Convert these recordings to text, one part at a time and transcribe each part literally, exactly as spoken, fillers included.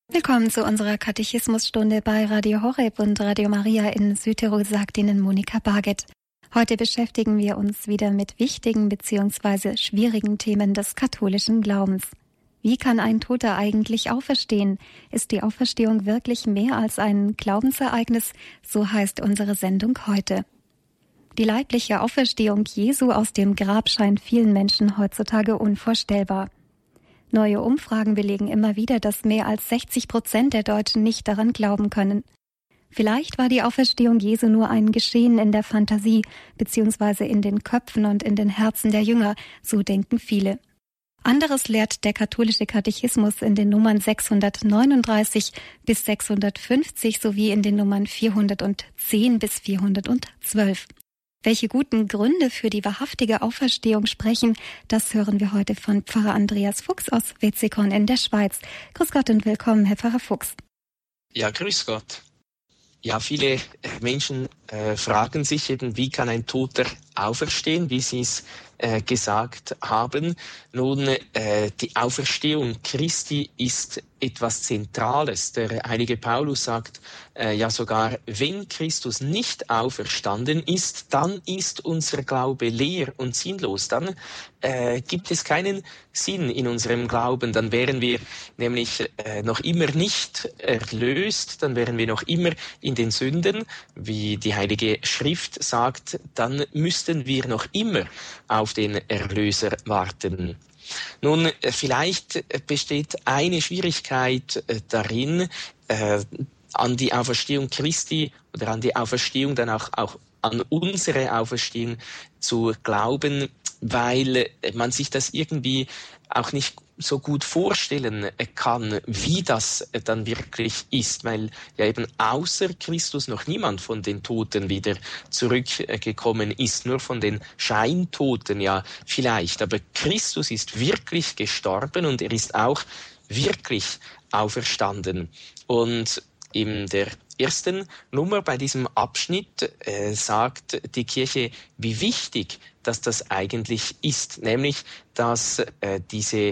Willkommen zu unserer Katechismusstunde bei Radio Horeb und Radio Maria in Südtirol, sagt Ihnen Monika Barget. Heute beschäftigen wir uns wieder mit wichtigen bzw. schwierigen Themen des katholischen Glaubens. Wie kann ein Toter eigentlich auferstehen? Ist die Auferstehung wirklich mehr als ein Glaubensereignis? So heißt unsere Sendung heute. Die leibliche Auferstehung Jesu aus dem Grab scheint vielen Menschen heutzutage unvorstellbar. Neue Umfragen belegen immer wieder, dass mehr als sechzig Prozent der Deutschen nicht daran glauben können. Vielleicht war die Auferstehung Jesu nur ein Geschehen in der Fantasie bzw. in den Köpfen und in den Herzen der Jünger, so denken viele. Anderes lehrt der katholische Katechismus in den Nummern sechshundertneununddreißig bis sechshundertfünfzig sowie in den Nummern vierhundertzehn bis vierhundertzwölf. Welche guten Gründe für die wahrhaftige Auferstehung sprechen, das hören wir heute von Pfarrer Andreas Fuchs aus Wetzikon in der Schweiz. Grüß Gott und willkommen, Herr Pfarrer Fuchs. Ja, grüß Gott. Ja, viele Menschen äh, fragen sich eben, wie kann ein Toter auferstehen, wie Sie es äh, gesagt haben. Nun, äh, die Auferstehung Christi ist etwas Zentrales. Der heilige Paulus sagt äh, ja sogar, wenn Christus nicht auferstanden ist, dann ist unser Glaube leer und sinnlos. Dann äh, gibt es keinen Sinn in unserem Glauben. Dann wären wir nämlich äh, noch immer nicht erlöst, dann wären wir noch immer in den Sünden, wie die Heilige Schrift sagt, dann müssten wir noch immer auf den Erlöser warten. Nun, vielleicht besteht eine Schwierigkeit darin, äh, an die Auferstehung Christi oder an die Auferstehung dann auch, auch an unsere Auferstehung zu glauben, weil man sich das irgendwie auch nicht so gut vorstellen kann, wie das dann wirklich ist, weil ja eben außer Christus noch niemand von den Toten wieder zurückgekommen ist, nur von den Scheintoten ja vielleicht, aber Christus ist wirklich gestorben und er ist auch wirklich auferstanden. Und in der ersten Nummer bei diesem Abschnitt äh, sagt die Kirche, wie wichtig dass das eigentlich ist, nämlich dass äh, diese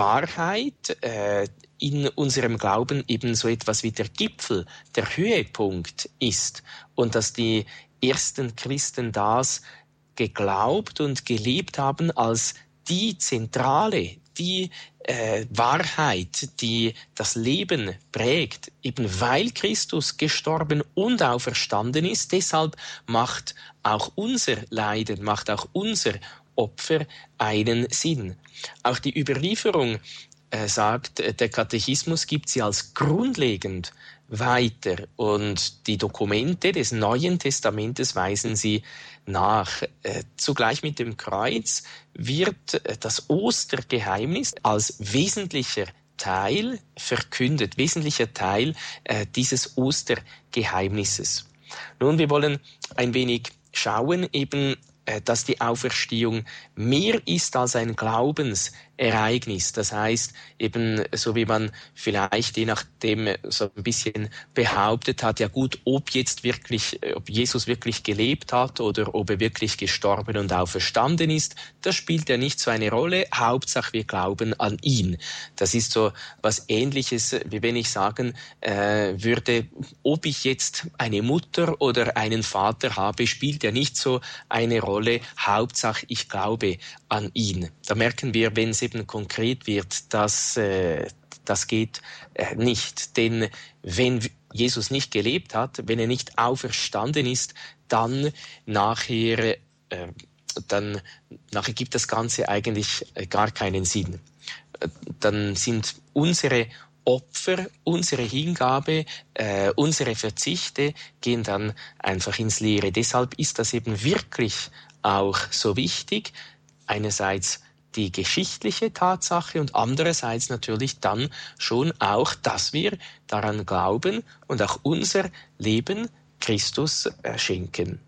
Wahrheit äh, in unserem Glauben eben so etwas wie der Gipfel, der Höhepunkt ist und dass die ersten Christen das geglaubt und gelebt haben als die zentrale, die äh, Wahrheit, die das Leben prägt, eben weil Christus gestorben und auferstanden ist. Deshalb macht auch unser Leiden, macht auch unser Opfer einen Sinn. Auch die Überlieferung, äh, sagt der Katechismus, gibt sie als grundlegend weiter und die Dokumente des Neuen Testamentes weisen sie nach. Äh, zugleich mit dem Kreuz wird äh, das Ostergeheimnis als wesentlicher Teil verkündet, wesentlicher Teil äh, dieses Ostergeheimnisses. Nun, wir wollen ein wenig schauen, eben, äh, dass die Auferstehung mehr ist als ein Glaubensereignis. Das heißt, eben so wie man vielleicht je nachdem so ein bisschen behauptet hat, ja gut, ob jetzt wirklich, ob Jesus wirklich gelebt hat oder ob er wirklich gestorben und auferstanden ist, das spielt ja nicht so eine Rolle. Hauptsache wir glauben an ihn. Das ist so was Ähnliches, wie wenn ich sagen äh, würde, ob ich jetzt eine Mutter oder einen Vater habe, spielt ja nicht so eine Rolle. Hauptsache ich glaube an ihn. Da merken wir, wenn es eben konkret wird, dass äh, das geht äh, nicht. Denn wenn Jesus nicht gelebt hat, wenn er nicht auferstanden ist, dann nachher, äh, dann nachher gibt das Ganze eigentlich äh, gar keinen Sinn. Äh, dann sind unsere Opfer, unsere Hingabe, äh, unsere Verzichte gehen dann einfach ins Leere. Deshalb ist das eben wirklich auch so wichtig, einerseits die geschichtliche Tatsache und andererseits natürlich dann schon auch, dass wir daran glauben und auch unser Leben Christus schenken.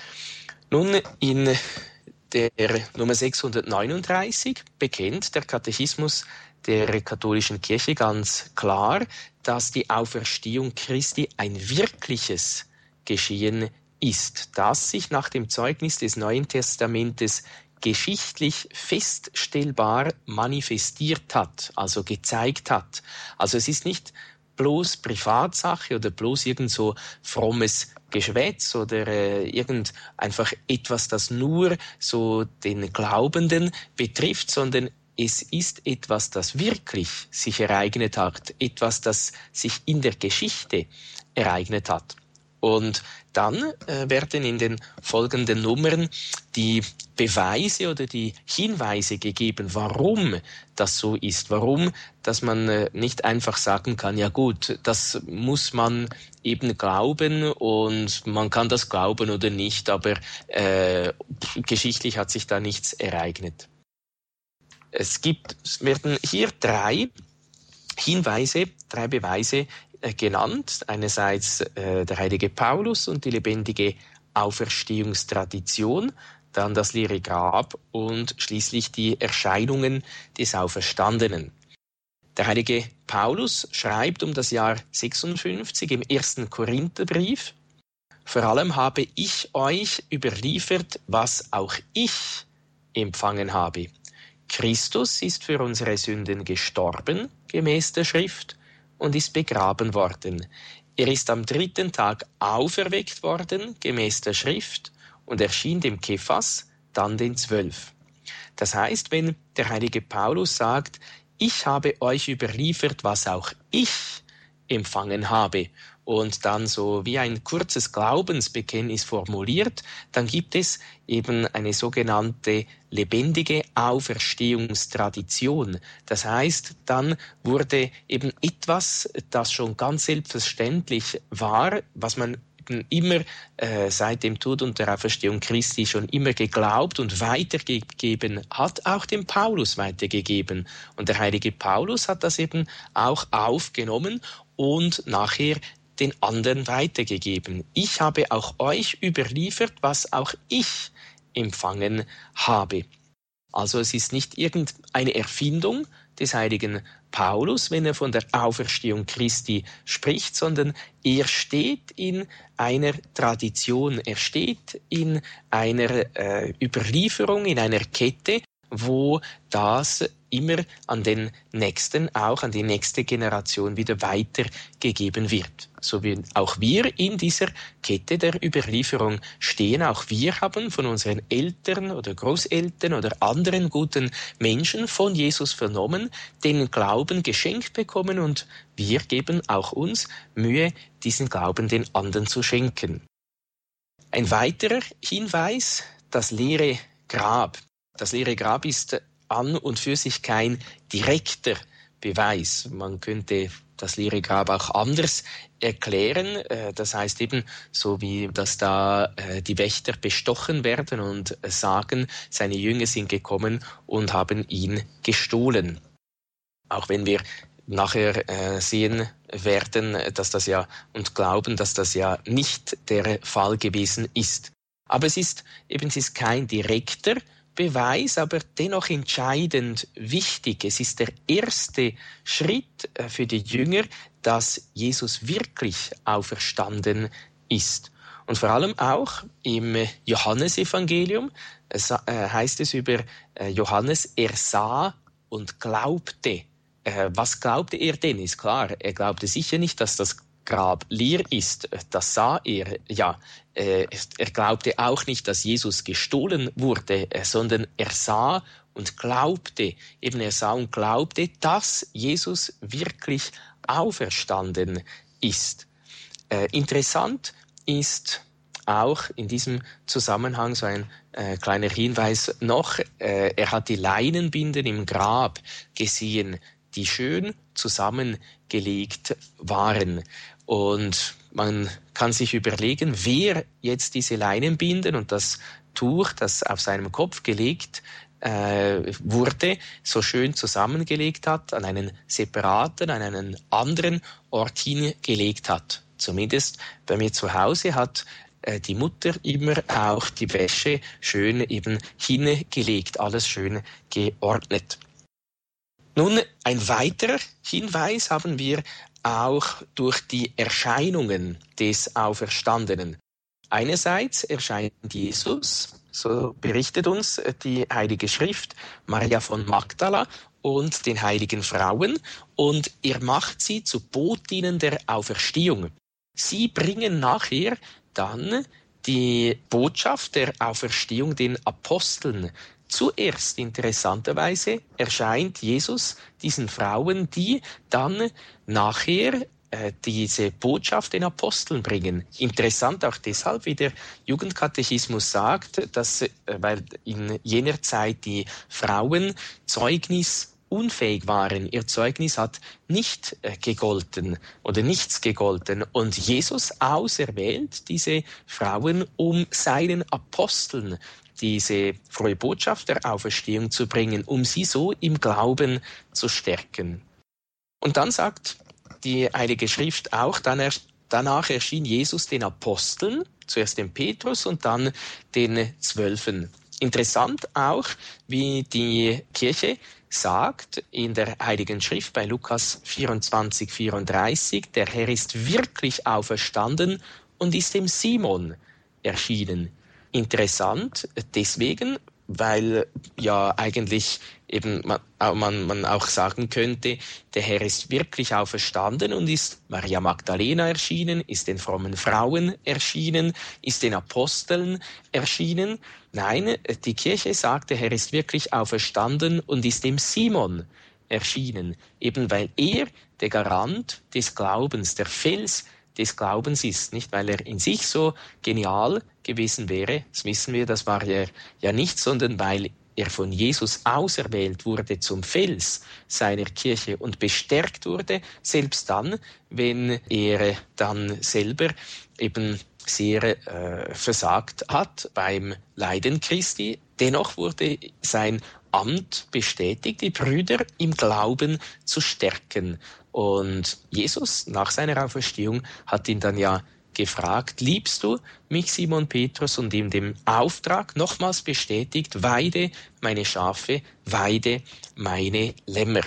Nun, in der Nummer sechshundertneununddreißig bekennt der Katechismus der katholischen Kirche ganz klar, dass die Auferstehung Christi ein wirkliches Geschehen ist, das sich nach dem Zeugnis des Neuen Testamentes geschichtlich feststellbar manifestiert hat, also gezeigt hat. Also es ist nicht bloß Privatsache oder bloß irgend so frommes Geschwätz oder äh, irgend einfach etwas, das nur so den Glaubenden betrifft, sondern es ist etwas, das wirklich sich ereignet hat, etwas, das sich in der Geschichte ereignet hat. Und dann äh, werden in den folgenden Nummern die Beweise oder die Hinweise gegeben, warum das so ist, warum, dass man äh, nicht einfach sagen kann, ja gut, das muss man eben glauben und man kann das glauben oder nicht, aber äh, geschichtlich hat sich da nichts ereignet. Es gibt, es werden hier drei Hinweise, drei Beweise äh, genannt. Einerseits äh, der heilige Paulus und die lebendige Auferstehungstradition, dann das leere Grab und schließlich die Erscheinungen des Auferstandenen. Der heilige Paulus schreibt um das Jahr sechsundfünfzig im ersten Korintherbrief: Vor allem habe ich euch überliefert, was auch ich empfangen habe. Christus ist für unsere Sünden gestorben, gemäß der Schrift, und ist begraben worden. Er ist am dritten Tag auferweckt worden, gemäß der Schrift, und erschien dem Kephas, dann den Zwölf. Das heißt, wenn der heilige Paulus sagt, ich habe euch überliefert, was auch ich empfangen habe, und dann so wie ein kurzes Glaubensbekenntnis formuliert, dann gibt es eben eine sogenannte lebendige Auferstehungstradition. Das heißt, dann wurde eben etwas, das schon ganz selbstverständlich war, was man immer äh, seit dem Tod und der Auferstehung Christi schon immer geglaubt und weitergegeben hat, auch dem Paulus weitergegeben. Und der heilige Paulus hat das eben auch aufgenommen und nachher den anderen weitergegeben. Ich habe auch euch überliefert, was auch ich empfangen habe. Also es ist nicht irgendeine Erfindung des heiligen Paulus, wenn er von der Auferstehung Christi spricht, sondern er steht in einer Tradition, er steht in einer äh, Überlieferung, in einer Kette, wo das immer an den Nächsten, auch an die nächste Generation wieder weitergegeben wird. So wie auch wir in dieser Kette der Überlieferung stehen, auch wir haben von unseren Eltern oder Großeltern oder anderen guten Menschen von Jesus vernommen, den Glauben geschenkt bekommen, und wir geben auch uns Mühe, diesen Glauben den anderen zu schenken. Ein weiterer Hinweis, das leere Grab. Das leere Grab ist an und für sich kein direkter Beweis. Man könnte das leere Grab auch anders erklären. Das heißt eben, so wie dass da die Wächter bestochen werden und sagen, seine Jünger sind gekommen und haben ihn gestohlen. Auch wenn wir nachher sehen werden, dass das ja und glauben, dass das ja nicht der Fall gewesen ist. Aber es ist eben es ist kein direkter Beweis, aber dennoch entscheidend wichtig. Es ist der erste Schritt für die Jünger, dass Jesus wirklich auferstanden ist. Und vor allem auch im Johannesevangelium heißt es über Johannes, er sah und glaubte. Was glaubte er denn? Ist klar, er glaubte sicher nicht, dass das Grab leer ist. Das sah er, ja. Er glaubte auch nicht, dass Jesus gestohlen wurde, sondern er sah und glaubte, eben er sah und glaubte, dass Jesus wirklich auferstanden ist. Äh, interessant ist auch in diesem Zusammenhang so ein äh, kleiner Hinweis noch, äh, er hat die Leinenbinden im Grab gesehen, die schön zusammengelegt waren. Und man kann sich überlegen, wer jetzt diese Leinenbinden und das Tuch, das auf seinem Kopf gelegt äh, wurde, so schön zusammengelegt hat, an einen separaten, an einen anderen Ort hingelegt hat. Zumindest bei mir zu Hause hat äh, die Mutter immer auch die Wäsche schön eben hingelegt, alles schön geordnet. Nun, ein weiterer Hinweis haben wir auch durch die Erscheinungen des Auferstandenen. Einerseits erscheint Jesus, so berichtet uns die Heilige Schrift, Maria von Magdala und den heiligen Frauen, und er macht sie zu Botinnen der Auferstehung. Sie bringen nachher dann die Botschaft der Auferstehung den Aposteln. Zuerst, interessanterweise, erscheint Jesus diesen Frauen, die dann nachher äh, diese Botschaft den Aposteln bringen. Interessant auch deshalb, wie der Jugendkatechismus sagt, dass, äh, weil in jener Zeit die Frauen Zeugnis unfähig waren. Ihr Zeugnis hat nicht äh, gegolten oder nichts gegolten. Und Jesus auserwählt diese Frauen, um seinen Aposteln diese frohe Botschaft der Auferstehung zu bringen, um sie so im Glauben zu stärken. Und dann sagt die Heilige Schrift auch, dann er, danach erschien Jesus den Aposteln, zuerst dem Petrus und dann den Zwölfen. Interessant auch, wie die Kirche sagt in der Heiligen Schrift bei Lukas vierundzwanzig, vierunddreißig, der Herr ist wirklich auferstanden und ist dem Simon erschienen. Interessant deswegen, weil ja eigentlich eben man, man, man auch sagen könnte, der Herr ist wirklich auferstanden und ist Maria Magdalena erschienen, ist den frommen Frauen erschienen, ist den Aposteln erschienen. Nein, die Kirche sagt, der Herr ist wirklich auferstanden und ist dem Simon erschienen, eben weil er der Garant des Glaubens, der Fels des Glaubens ist, nicht weil er in sich so genial gewesen wäre, das wissen wir, das war er ja nicht, sondern weil er von Jesus auserwählt wurde zum Fels seiner Kirche und bestärkt wurde, selbst dann, wenn er dann selber eben sehr äh, versagt hat beim Leiden Christi. Dennoch wurde sein Amt bestätigt, die Brüder im Glauben zu stärken. Und Jesus nach seiner Auferstehung hat ihn dann ja gefragt, liebst du mich, Simon Petrus, und ihm den Auftrag nochmals bestätigt, weide meine Schafe, weide meine Lämmer.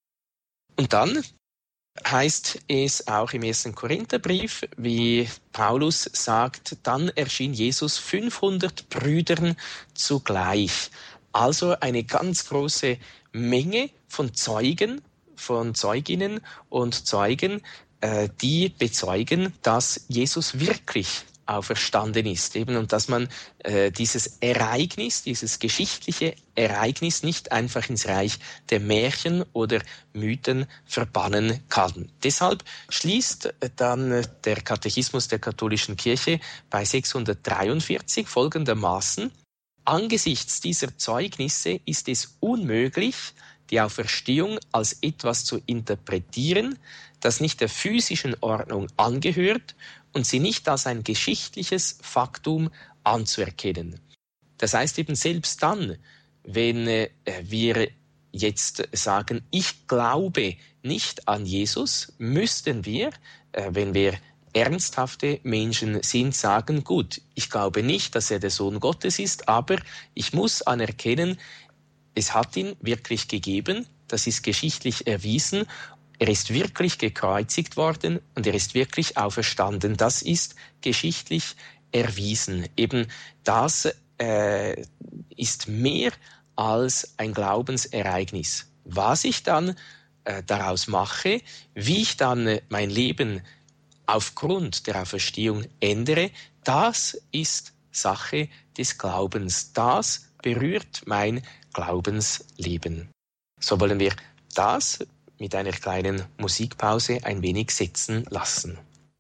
Und dann heißt es auch im ersten Korintherbrief, wie Paulus sagt, dann erschien Jesus fünfhundert Brüdern zugleich. Also eine ganz große Menge von Zeugen, von Zeuginnen und Zeugen, äh, die bezeugen, dass Jesus wirklich auferstanden ist, eben, und dass man äh, dieses Ereignis, dieses geschichtliche Ereignis nicht einfach ins Reich der Märchen oder Mythen verbannen kann. Deshalb schließt dann der Katechismus der katholischen Kirche bei sechshundertdreiundvierzig folgendermaßen: Angesichts dieser Zeugnisse ist es unmöglich, die Auferstehung als etwas zu interpretieren, das nicht der physischen Ordnung angehört und sie nicht als ein geschichtliches Faktum anzuerkennen. Das heißt eben selbst dann, wenn äh, wir jetzt sagen, ich glaube nicht an Jesus, müssten wir, äh, wenn wir ernsthafte Menschen sind, sagen, gut, ich glaube nicht, dass er der Sohn Gottes ist, aber ich muss anerkennen, es hat ihn wirklich gegeben, das ist geschichtlich erwiesen, er ist wirklich gekreuzigt worden und er ist wirklich auferstanden. Das ist geschichtlich erwiesen. Eben das äh, ist mehr als ein Glaubensereignis. Was ich dann äh, daraus mache, wie ich dann äh, mein Leben aufgrund der Auferstehung ändere, das ist Sache des Glaubens. Das berührt mein Glaubensleben. So wollen wir das mit einer kleinen Musikpause ein wenig setzen lassen.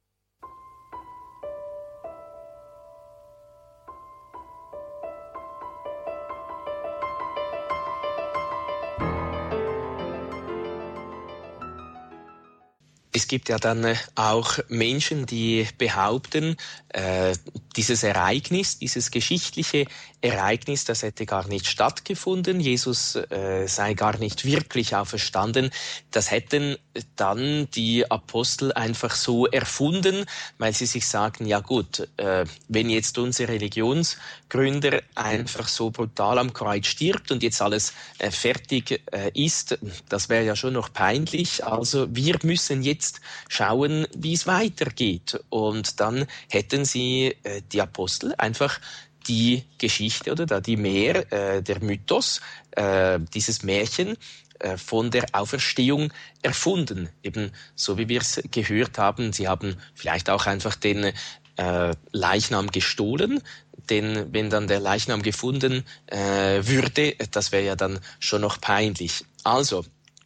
Es gibt ja dann auch Menschen, die behaupten, äh, dieses Ereignis, dieses geschichtliche Ereignis, das hätte gar nicht stattgefunden, Jesus äh, sei gar nicht wirklich auferstanden. Das hätten dann die Apostel einfach so erfunden, weil sie sich sagen, ja gut, äh, wenn jetzt unser Religionsgründer einfach so brutal am Kreuz stirbt und jetzt alles äh, fertig äh, ist, das wäre ja schon noch peinlich. Also wir müssen jetzt schauen, wie es weitergeht. Und dann hätten sie äh, die Apostel einfach die Geschichte oder da die Mehr, äh, der Mythos, äh, dieses Märchen äh, von der Auferstehung erfunden. Eben so wie wir es gehört haben, sie haben vielleicht auch einfach den äh, Leichnam gestohlen, denn wenn dann der Leichnam gefunden äh, würde, das wäre ja dann schon noch peinlich. Also,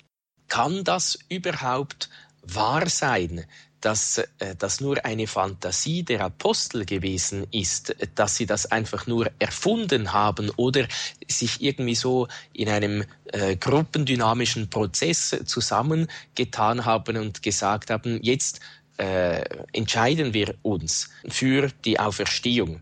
kann das überhaupt wahr sein, dass äh, das nur eine Fantasie der Apostel gewesen ist, dass sie das einfach nur erfunden haben oder sich irgendwie so in einem äh, gruppendynamischen Prozess zusammengetan haben und gesagt haben, jetzt äh, entscheiden wir uns für die Auferstehung.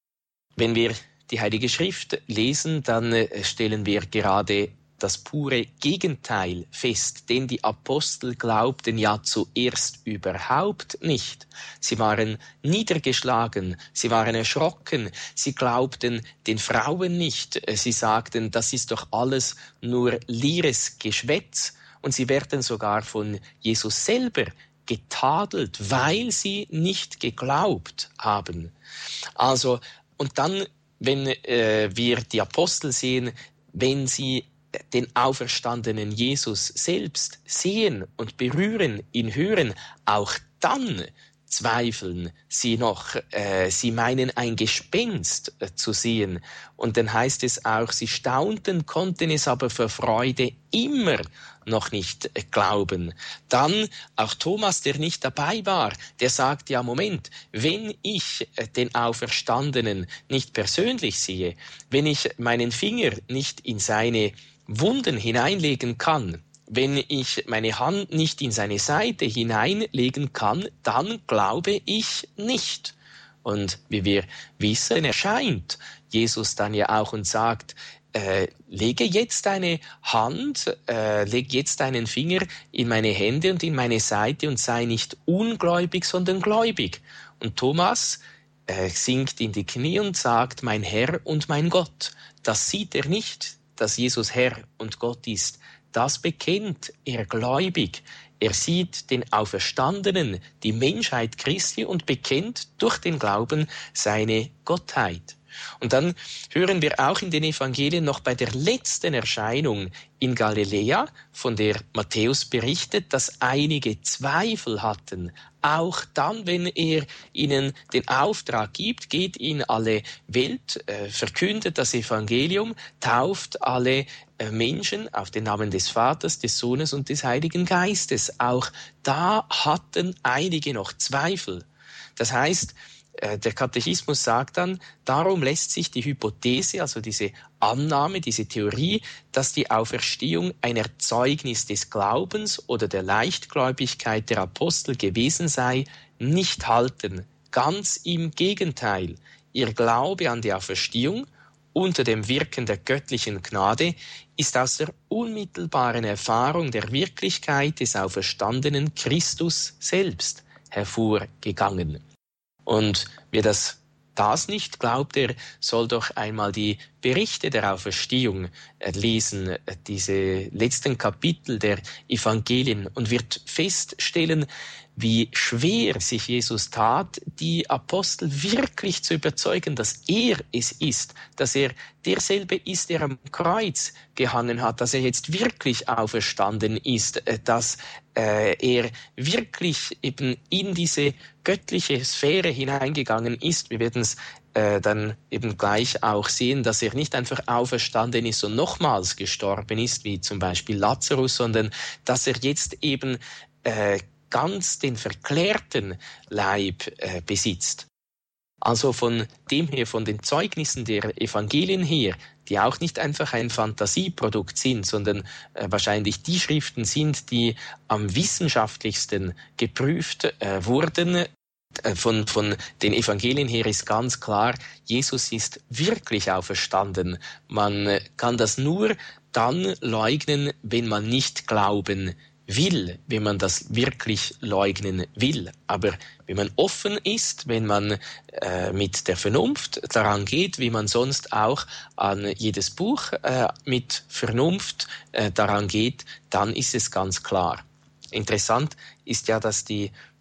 Wenn wir die Heilige Schrift lesen, dann äh, stellen wir gerade das pure Gegenteil fest, denn die Apostel glaubten ja zuerst überhaupt nicht. Sie waren niedergeschlagen, sie waren erschrocken, sie glaubten den Frauen nicht, sie sagten, das ist doch alles nur leeres Geschwätz, und sie werden sogar von Jesus selber getadelt, weil sie nicht geglaubt haben. Also, und dann, wenn äh, wir die Apostel sehen, wenn sie den auferstandenen Jesus selbst sehen und berühren, ihn hören, auch dann zweifeln sie noch. Äh, sie meinen, ein Gespenst äh, zu sehen. Und dann heißt es auch, sie staunten, konnten es aber vor Freude immer noch nicht äh, glauben. Dann auch Thomas, der nicht dabei war, der sagt, ja Moment, wenn ich äh, den Auferstandenen nicht persönlich sehe, wenn ich meinen Finger nicht in seine Wunden hineinlegen kann, wenn ich meine Hand nicht in seine Seite hineinlegen kann, dann glaube ich nicht. Und wie wir wissen, erscheint Jesus dann ja auch und sagt, äh, lege jetzt deine Hand, äh, leg jetzt deinen Finger in meine Hände und in meine Seite und sei nicht ungläubig, sondern gläubig. Und Thomas äh, sinkt in die Knie und sagt, mein Herr und mein Gott. Das sieht er nicht, dass Jesus Herr und Gott ist. Das bekennt er gläubig. Er sieht den Auferstandenen, die Menschheit Christi und bekennt durch den Glauben seine Gottheit. Und dann hören wir auch in den Evangelien noch bei der letzten Erscheinung in Galiläa, von der Matthäus berichtet, dass einige Zweifel hatten. Auch dann, wenn er ihnen den Auftrag gibt, geht in alle Welt, äh, verkündet das Evangelium, tauft alle äh, Menschen auf den Namen des Vaters, des Sohnes und des Heiligen Geistes. Auch da hatten einige noch Zweifel. Das heißt, der Katechismus sagt dann, darum lässt sich die Hypothese, also diese Annahme, diese Theorie, dass die Auferstehung ein Erzeugnis des Glaubens oder der Leichtgläubigkeit der Apostel gewesen sei, nicht halten. Ganz im Gegenteil. Ihr Glaube an die Auferstehung unter dem Wirken der göttlichen Gnade ist aus der unmittelbaren Erfahrung der Wirklichkeit des auferstandenen Christus selbst hervorgegangen. Und wer das, das nicht glaubt, der soll doch einmal die Berichte der Auferstehung lesen, diese letzten Kapitel der Evangelien, und wird feststellen, wie schwer sich Jesus tat, die Apostel wirklich zu überzeugen, dass er es ist, dass er derselbe ist, der am Kreuz gehangen hat, dass er jetzt wirklich auferstanden ist, dass äh, er wirklich eben in diese göttliche Sphäre hineingegangen ist. Wir werden es äh, dann eben gleich auch sehen, dass er nicht einfach auferstanden ist und nochmals gestorben ist, wie zum Beispiel Lazarus, sondern dass er jetzt eben äh, ganz den verklärten Leib äh, besitzt. Also von dem her, von den Zeugnissen der Evangelien her, die auch nicht einfach ein Fantasieprodukt sind, sondern äh, wahrscheinlich die Schriften sind, die am wissenschaftlichsten geprüft äh, wurden. Äh, von, von den Evangelien her ist ganz klar, Jesus ist wirklich auferstanden. Man äh, kann das nur dann leugnen, wenn man nicht glauben will, wenn man das wirklich leugnen will. Aber wenn man offen ist, wenn man äh, mit der Vernunft daran geht, wie man sonst auch an jedes Buch äh, mit Vernunft äh, daran geht, dann ist es ganz klar. Interessant ist ja, dass die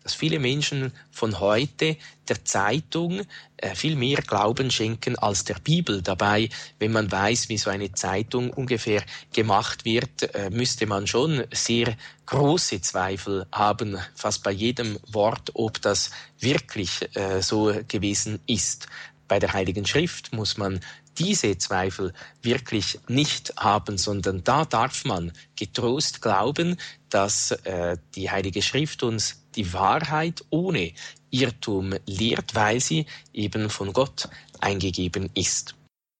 dass viele Menschen von heute der Zeitung äh, viel mehr Glauben schenken als der Bibel. Dabei, wenn man weiß, wie so eine Zeitung ungefähr gemacht wird, äh, müsste man schon sehr große Zweifel haben, fast bei jedem Wort, ob das wirklich äh, so gewesen ist. Bei der Heiligen Schrift muss man diese Zweifel wirklich nicht haben, sondern da darf man getrost glauben, dass äh, die Heilige Schrift uns die Wahrheit ohne Irrtum lehrt, weil sie eben von Gott eingegeben ist.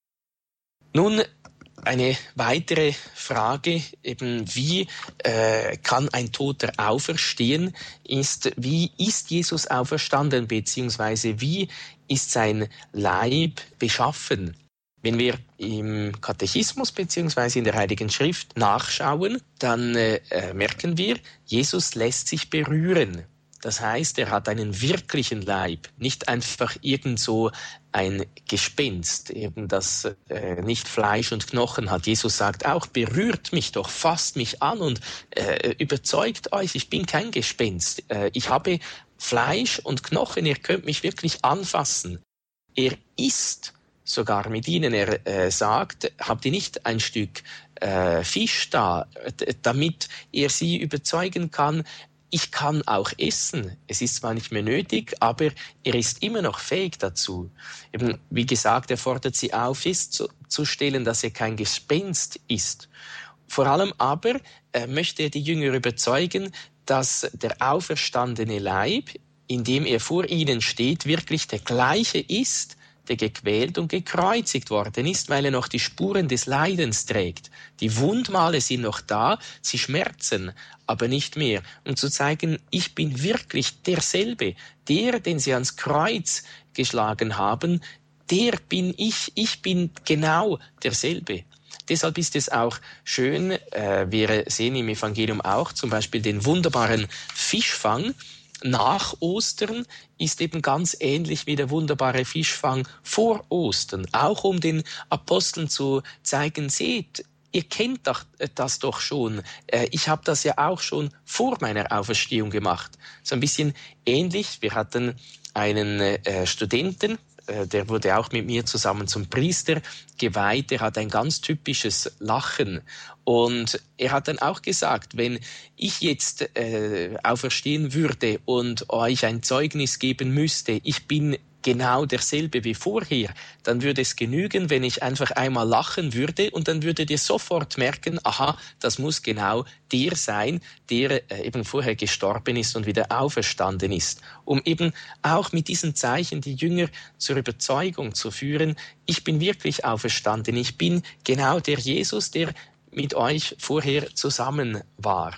Nun eine weitere Frage, eben wie äh, kann ein Toter auferstehen, ist, wie ist Jesus auferstanden, beziehungsweise wie ist sein Leib beschaffen? Wenn wir im Katechismus beziehungsweise in der Heiligen Schrift nachschauen, dann äh, merken wir, Jesus lässt sich berühren. Das heißt, er hat einen wirklichen Leib, nicht einfach irgend so ein Gespenst, eben das äh, nicht Fleisch und Knochen hat. Jesus sagt auch, berührt mich doch, fasst mich an und äh, überzeugt euch, ich bin kein Gespenst. Äh, ich habe Fleisch und Knochen, ihr könnt mich wirklich anfassen. Er ist sogar mit ihnen. Er äh, sagt, habt ihr nicht ein Stück äh, Fisch da, d- damit er sie überzeugen kann, ich kann auch essen. Es ist zwar nicht mehr nötig, aber er ist immer noch fähig dazu. Eben, wie gesagt, er fordert sie auf, festzustellen, dass er kein Gespenst ist. Vor allem aber äh, möchte er die Jünger überzeugen, dass der auferstandene Leib, in dem er vor ihnen steht, wirklich der gleiche ist, der gequält und gekreuzigt worden ist, weil er noch die Spuren des Leidens trägt. Die Wundmale sind noch da, sie schmerzen, aber nicht mehr. Um zu zeigen, ich bin wirklich derselbe, der, den sie ans Kreuz geschlagen haben, der bin ich, ich bin genau derselbe. Deshalb ist es auch schön, äh, wir sehen im Evangelium auch zum Beispiel den wunderbaren Fischfang. Nach Ostern ist eben ganz ähnlich wie der wunderbare Fischfang vor Ostern. Auch um den Aposteln zu zeigen, seht, ihr kennt doch, das doch schon. Ich habe das ja auch schon vor meiner Auferstehung gemacht. So ein bisschen ähnlich. Wir hatten einen äh, Studenten, der wurde auch mit mir zusammen zum Priester geweiht, der hat ein ganz typisches Lachen. Und er hat dann auch gesagt, wenn ich jetzt äh, auferstehen würde und euch ein Zeugnis geben müsste, ich bin genau derselbe wie vorher, dann würde es genügen, wenn ich einfach einmal lachen würde und dann würdet ihr sofort merken, aha, das muss genau der sein, der äh, eben vorher gestorben ist und wieder auferstanden ist. Um eben auch mit diesen Zeichen die Jünger zur Überzeugung zu führen, ich bin wirklich auferstanden, ich bin genau der Jesus, der mit euch vorher zusammen war.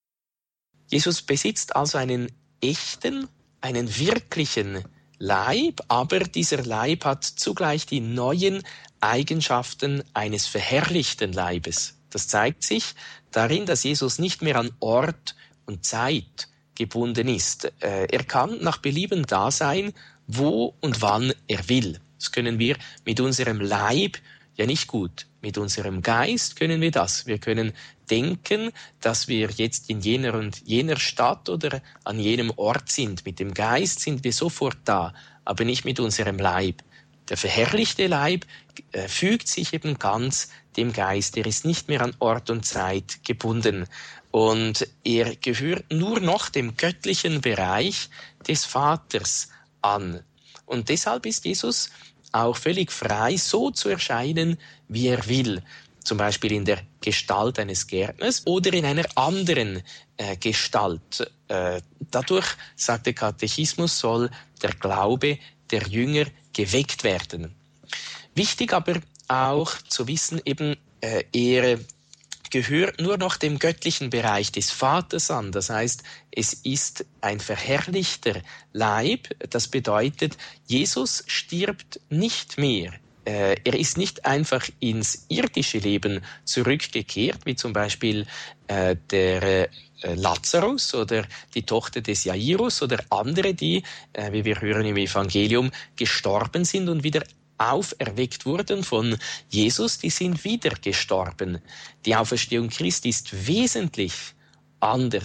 Jesus besitzt also einen echten, einen wirklichen Leib, aber dieser Leib hat zugleich die neuen Eigenschaften eines verherrlichten Leibes. Das zeigt sich darin, dass Jesus nicht mehr an Ort und Zeit gebunden ist. Er kann nach Belieben da sein, wo und wann er will. Das können wir mit unserem Leib ja nicht gut. Mit unserem Geist können wir das. Wir können denken, dass wir jetzt in jener und jener Stadt oder an jenem Ort sind. Mit dem Geist sind wir sofort da, aber nicht mit unserem Leib. Der verherrlichte Leib äh, fügt sich eben ganz dem Geist. Er ist nicht mehr an Ort und Zeit gebunden. Und er gehört nur noch dem göttlichen Bereich des Vaters an. Und deshalb ist Jesus auch völlig frei, so zu erscheinen, wie er will. Zum Beispiel in der Gestalt eines Gärtners oder in einer anderen äh, Gestalt. Äh, dadurch, sagt der Katechismus, soll der Glaube der Jünger geweckt werden. Wichtig aber auch zu wissen, eben äh, er gehört nur noch dem göttlichen Bereich des Vaters an. Das heißt, es ist ein verherrlichter Leib. Das bedeutet, Jesus stirbt nicht mehr. Er ist nicht einfach ins irdische Leben zurückgekehrt, wie zum Beispiel äh, der äh, Lazarus oder die Tochter des Jairus oder andere, die, äh, wie wir hören im Evangelium, gestorben sind und wieder auferweckt wurden von Jesus, die sind wieder gestorben. Die Auferstehung Christi ist wesentlich anders.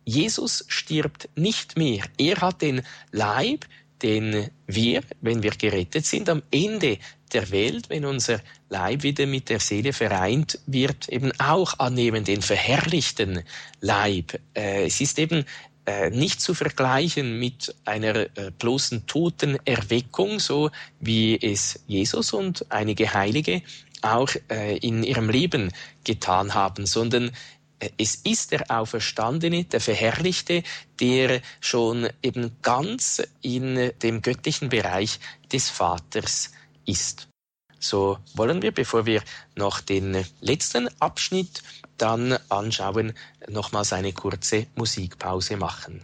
Jesus stirbt nicht mehr. Er hat den Leib, den wir, wenn wir gerettet sind, am Ende der Welt, wenn unser Leib wieder mit der Seele vereint wird, eben auch annehmen, den verherrlichten Leib. Äh, es ist eben äh, nicht zu vergleichen mit einer äh, bloßen Totenerweckung, so wie es Jesus und einige Heilige auch äh, in ihrem Leben getan haben, sondern es ist der Auferstandene, der Verherrlichte, der schon eben ganz in dem göttlichen Bereich des Vaters ist. So wollen wir, bevor wir noch den letzten Abschnitt dann anschauen, nochmals eine kurze Musikpause machen.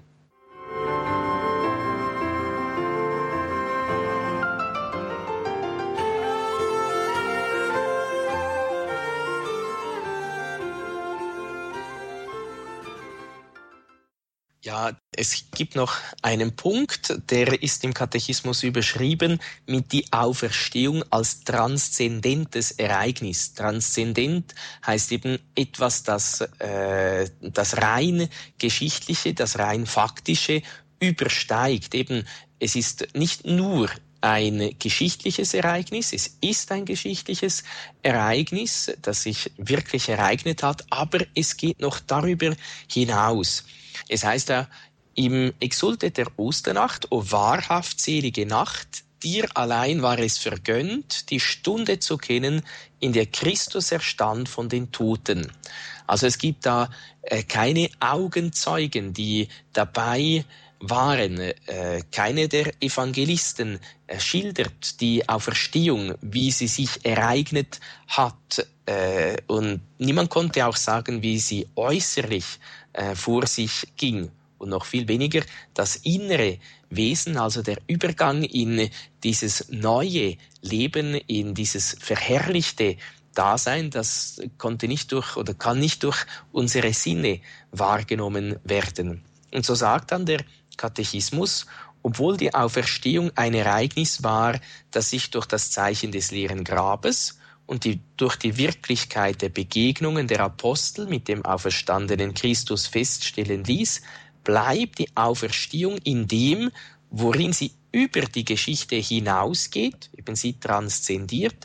Ja, es gibt noch einen Punkt, der ist im Katechismus überschrieben mit die Auferstehung als transzendentes Ereignis. Transzendent heißt eben etwas, das äh, das rein geschichtliche, das rein faktische übersteigt. Eben, es ist nicht nur ein geschichtliches Ereignis, es ist ein geschichtliches Ereignis, das sich wirklich ereignet hat, aber es geht noch darüber hinaus. Es heißt ja im Exulte der Osternacht, o wahrhaft selige Nacht, dir allein war es vergönnt, die Stunde zu kennen, in der Christus erstand von den Toten. Also es gibt da äh, keine Augenzeugen, die dabei waren. Äh, keine der Evangelisten äh, schildert die Auferstehung, wie sie sich ereignet hat. Äh, und niemand konnte auch sagen, wie sie äußerlich äh, vor sich ging. Und noch viel weniger das innere Wesen, also der Übergang in dieses neue Leben, in dieses verherrlichte Dasein, das konnte nicht durch oder kann nicht durch unsere Sinne wahrgenommen werden. Und so sagt dann der Katechismus, obwohl die Auferstehung ein Ereignis war, das sich durch das Zeichen des leeren Grabes und die, durch die Wirklichkeit der Begegnungen der Apostel mit dem auferstandenen Christus feststellen ließ, bleibt die Auferstehung in dem, worin sie über die Geschichte hinausgeht, eben sie transzendiert,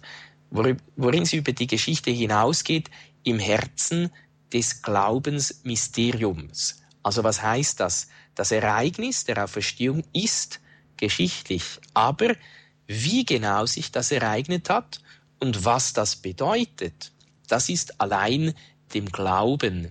worin sie über die Geschichte hinausgeht, im Herzen des Glaubensmysteriums. Also was heißt das? Das Ereignis der Auferstehung ist geschichtlich, aber wie genau sich das ereignet hat und was das bedeutet, das ist allein dem Glauben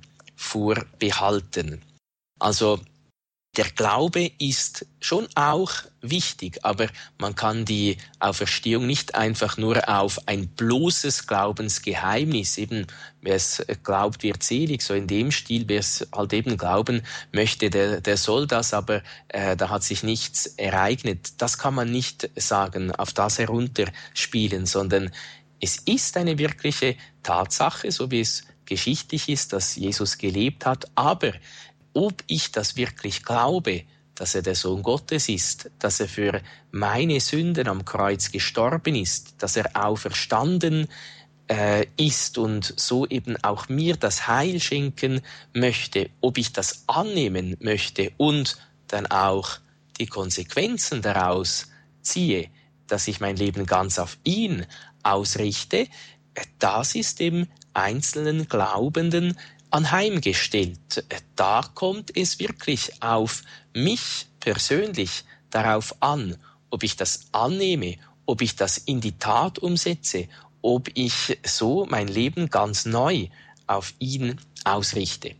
vorbehalten. Also der Glaube ist schon auch wichtig, aber man kann die Auferstehung nicht einfach nur auf ein bloßes Glaubensgeheimnis, eben wer es glaubt, wird selig, so in dem Stil, wer es halt eben glauben möchte, der, der soll das, aber äh, da hat sich nichts ereignet. Das kann man nicht sagen, auf das herunterspielen, sondern es ist eine wirkliche Tatsache, so wie es geschichtlich ist, dass Jesus gelebt hat, aber ob ich das wirklich glaube, dass er der Sohn Gottes ist, dass er für meine Sünden am Kreuz gestorben ist, dass er auferstanden äh, ist und so eben auch mir das Heil schenken möchte, ob ich das annehmen möchte und dann auch die Konsequenzen daraus ziehe, dass ich mein Leben ganz auf ihn ausrichte, das ist dem einzelnen Glaubenden anheimgestellt. Da kommt es wirklich auf mich persönlich darauf an, ob ich das annehme, ob ich das in die Tat umsetze, ob ich so mein Leben ganz neu auf ihn ausrichte.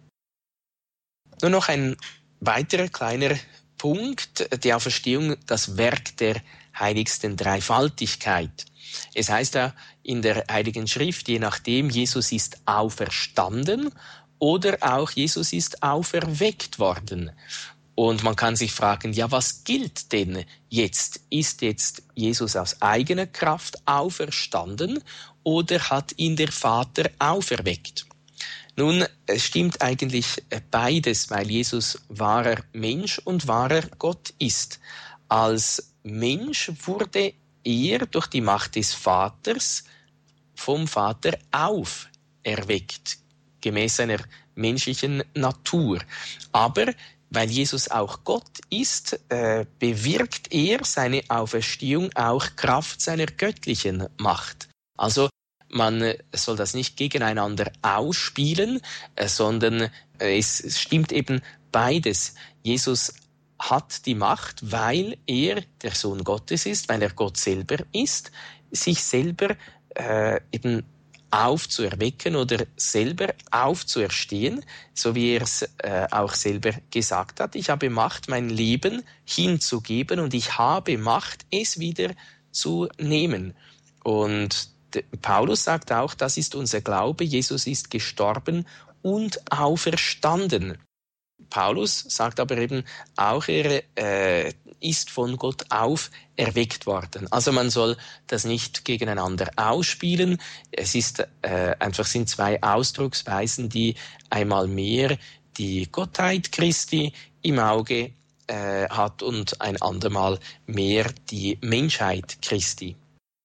Nur noch ein weiterer kleiner Punkt, die Auferstehung, das Werk der heiligsten Dreifaltigkeit. Es heißt ja in der Heiligen Schrift, je nachdem, Jesus ist auferstanden oder auch Jesus ist auferweckt worden. Und man kann sich fragen, ja, was gilt denn jetzt? Ist jetzt Jesus aus eigener Kraft auferstanden oder hat ihn der Vater auferweckt? Nun, es stimmt eigentlich beides, weil Jesus wahrer Mensch und wahrer Gott ist. Als Mensch wurde er durch die Macht des Vaters vom Vater auferweckt, gemäß seiner menschlichen Natur. Aber weil Jesus auch Gott ist, äh, bewirkt er seine Auferstehung auch Kraft seiner göttlichen Macht. Also man soll das nicht gegeneinander ausspielen, äh, sondern äh, es, es stimmt eben beides. Jesus hat die Macht, weil er der Sohn Gottes ist, weil er Gott selber ist, sich selber äh, eben aufzuerwecken oder selber aufzuerstehen, so wie er es äh, auch selber gesagt hat. Ich habe Macht, mein Leben hinzugeben und ich habe Macht, es wieder zu nehmen. Und de, Paulus sagt auch, das ist unser Glaube, Jesus ist gestorben und auferstanden. Paulus sagt aber eben auch, er äh, ist von Gott auferweckt worden. Also man soll das nicht gegeneinander ausspielen. Es ist äh, einfach sind zwei Ausdrucksweisen, die einmal mehr die Gottheit Christi im Auge äh, hat und ein andermal mehr die Menschheit Christi.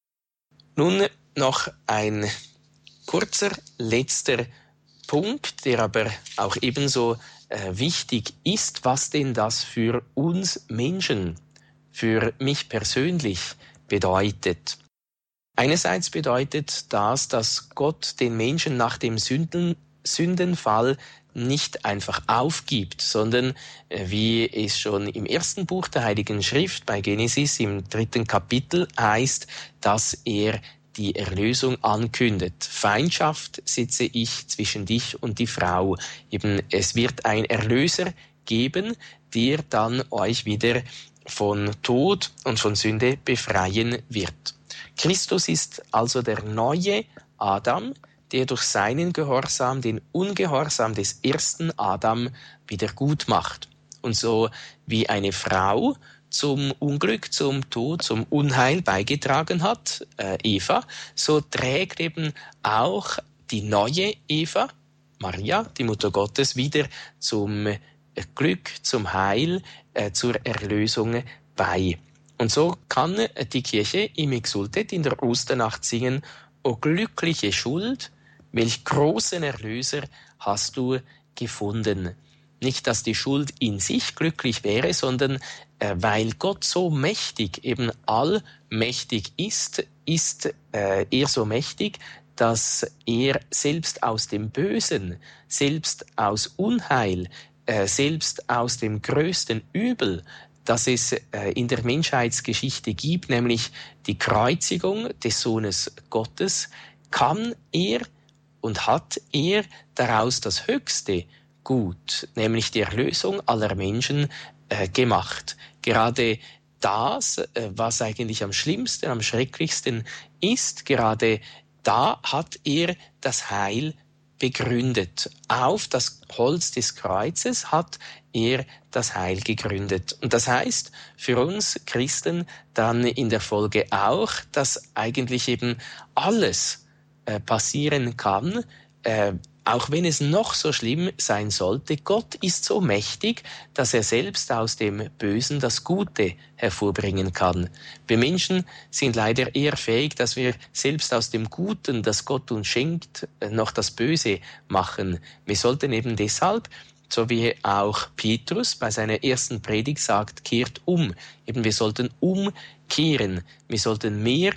Nun noch ein kurzer letzter Punkt, der aber auch ebenso äh, wichtig ist, was denn das für uns Menschen, für mich persönlich bedeutet. Einerseits bedeutet das, dass Gott den Menschen nach dem Sünden, Sündenfall nicht einfach aufgibt, sondern äh, wie es schon im ersten Buch der Heiligen Schrift bei Genesis im dritten Kapitel heißt, dass er die Erlösung ankündet. Feindschaft setze ich zwischen dich und die Frau. Eben, es wird ein Erlöser geben, der dann euch wieder von Tod und von Sünde befreien wird. Christus ist also der neue Adam, der durch seinen Gehorsam den Ungehorsam des ersten Adam wieder gut macht. Und so wie eine Frau zum Unglück, zum Tod, zum Unheil beigetragen hat, äh, Eva, so trägt eben auch die neue Eva, Maria, die Mutter Gottes, wieder zum äh, Glück, zum Heil, äh, zur Erlösung bei. Und so kann äh, die Kirche im Exultet in der Osternacht singen: O glückliche Schuld, welch großen Erlöser hast du gefunden. Nicht, dass die Schuld in sich glücklich wäre, sondern äh, weil Gott so mächtig, eben allmächtig ist, ist äh, er so mächtig, dass er selbst aus dem Bösen, selbst aus Unheil, äh, selbst aus dem größten Übel, das es äh, in der Menschheitsgeschichte gibt, nämlich die Kreuzigung des Sohnes Gottes, kann er und hat er daraus das Höchste Gut, nämlich die Erlösung aller Menschen äh, gemacht. Gerade das, äh, was eigentlich am schlimmsten, am schrecklichsten ist, gerade da hat er das Heil begründet. Auf das Holz des Kreuzes hat er das Heil gegründet. Und das heißt für uns Christen dann in der Folge auch, dass eigentlich eben alles äh, passieren kann, äh, auch wenn es noch so schlimm sein sollte. Gott ist so mächtig, dass er selbst aus dem Bösen das Gute hervorbringen kann. Wir Menschen sind leider eher fähig, dass wir selbst aus dem Guten, das Gott uns schenkt, noch das Böse machen. Wir sollten eben deshalb, so wie auch Petrus bei seiner ersten Predigt sagt, kehrt um. Eben wir sollten umkehren. Wir sollten mehr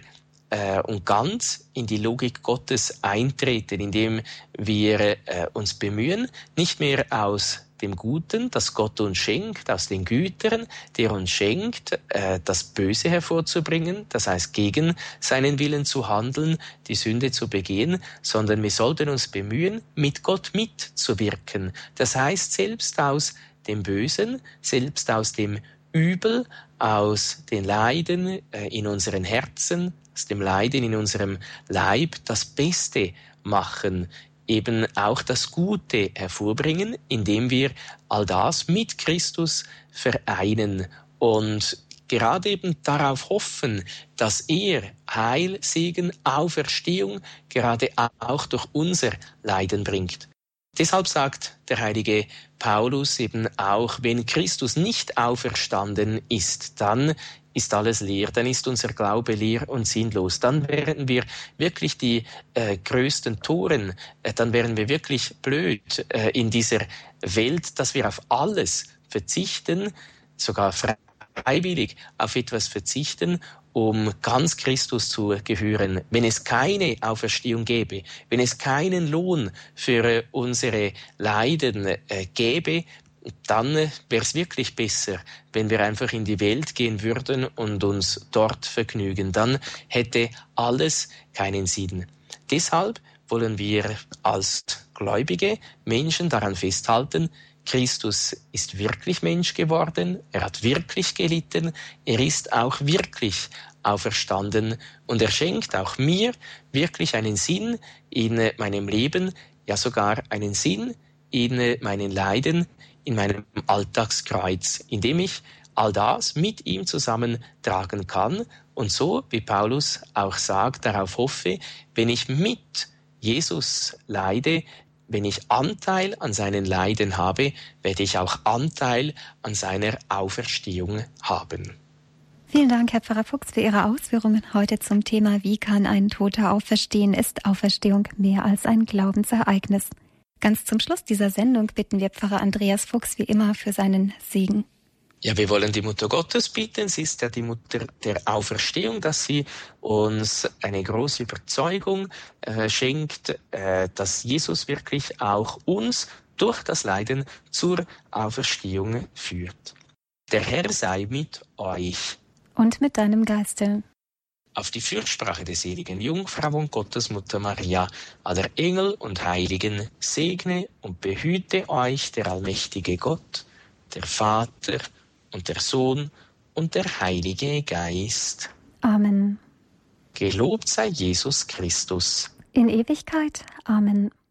und ganz in die Logik Gottes eintreten, indem wir äh, uns bemühen, nicht mehr aus dem Guten, das Gott uns schenkt, aus den Gütern, der uns schenkt, äh, das Böse hervorzubringen, das heißt gegen seinen Willen zu handeln, die Sünde zu begehen, sondern wir sollten uns bemühen, mit Gott mitzuwirken. Das heißt, selbst aus dem Bösen, selbst aus dem Übel, aus den Leiden äh, in unseren Herzen, aus dem Leiden in unserem Leib das Beste machen, eben auch das Gute hervorbringen, indem wir all das mit Christus vereinen und gerade eben darauf hoffen, dass er Heil, Segen, Auferstehung gerade auch durch unser Leiden bringt. Deshalb sagt der heilige Paulus eben auch, wenn Christus nicht auferstanden ist, dann ist alles leer, dann ist unser Glaube leer und sinnlos. Dann wären wir wirklich die äh, größten Toren, äh, dann wären wir wirklich blöd äh, in dieser Welt, dass wir auf alles verzichten, sogar freiwillig auf etwas verzichten, um ganz Christus zu gehören. Wenn es keine Auferstehung gäbe, wenn es keinen Lohn für unsere Leiden äh, gäbe, dann wäre es wirklich besser, wenn wir einfach in die Welt gehen würden und uns dort vergnügen. Dann hätte alles keinen Sinn. Deshalb wollen wir als gläubige Menschen daran festhalten, Christus ist wirklich Mensch geworden, er hat wirklich gelitten, er ist auch wirklich auferstanden und er schenkt auch mir wirklich einen Sinn in meinem Leben, ja sogar einen Sinn in meinen Leiden, in meinem Alltagskreuz, indem ich all das mit ihm zusammen tragen kann und so, wie Paulus auch sagt, darauf hoffe, wenn ich mit Jesus leide, wenn ich Anteil an seinen Leiden habe, werde ich auch Anteil an seiner Auferstehung haben. Vielen Dank, Herr Pfarrer Fuchs, für Ihre Ausführungen heute zum Thema Wie kann ein Toter auferstehen? Ist Auferstehung mehr als ein Glaubensereignis? Ganz zum Schluss dieser Sendung bitten wir Pfarrer Andreas Fuchs wie immer für seinen Segen. Ja, wir wollen die Mutter Gottes bitten. Sie ist ja die Mutter der Auferstehung, dass sie uns eine große Überzeugung äh, schenkt, äh, dass Jesus wirklich auch uns durch das Leiden zur Auferstehung führt. Der Herr sei mit euch. Und mit deinem Geiste. Auf die Fürsprache der seligen Jungfrau und Gottesmutter Maria, aller Engel und Heiligen, segne und behüte euch der allmächtige Gott, der Vater und der Sohn und der Heilige Geist. Amen. Gelobt sei Jesus Christus. In Ewigkeit. Amen.